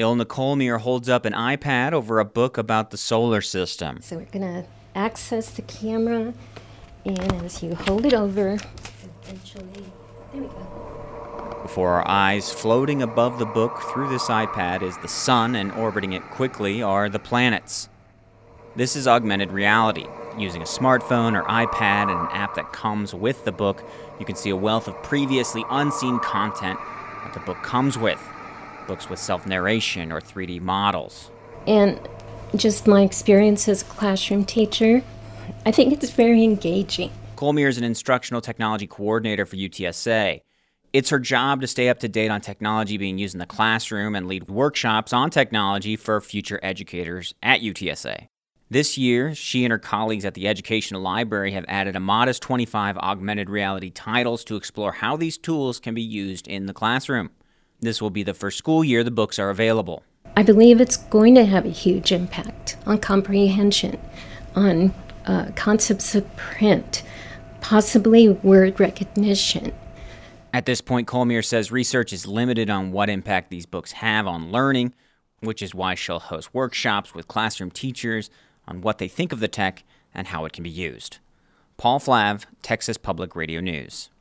Ilna Colmier holds up an iPad over a book about the solar system. So we're going to access the camera, and as you hold it over, eventually, there we go. Before our eyes, floating above the book through this iPad is the sun, and orbiting it quickly are the planets. This is augmented reality. Using a smartphone or iPad and an app that comes with the book, you can see a wealth of previously unseen content that the book comes with. Books with self-narration or 3D models. And just my experience as a classroom teacher, I think it's very engaging. Colmier is an instructional technology coordinator for UTSA. It's her job to stay up to date on technology being used in the classroom and lead workshops on technology for future educators at UTSA. This year, she and her colleagues at the Educational Library have added a modest 25 augmented reality titles to explore how these tools can be used in the classroom. This will be the first school year the books are available. I believe it's going to have a huge impact on comprehension, on concepts of print, possibly word recognition. At this point, Colmier says research is limited on what impact these books have on learning, which is why she'll host workshops with classroom teachers on what they think of the tech and how it can be used. Paul Flav, Texas Public Radio News.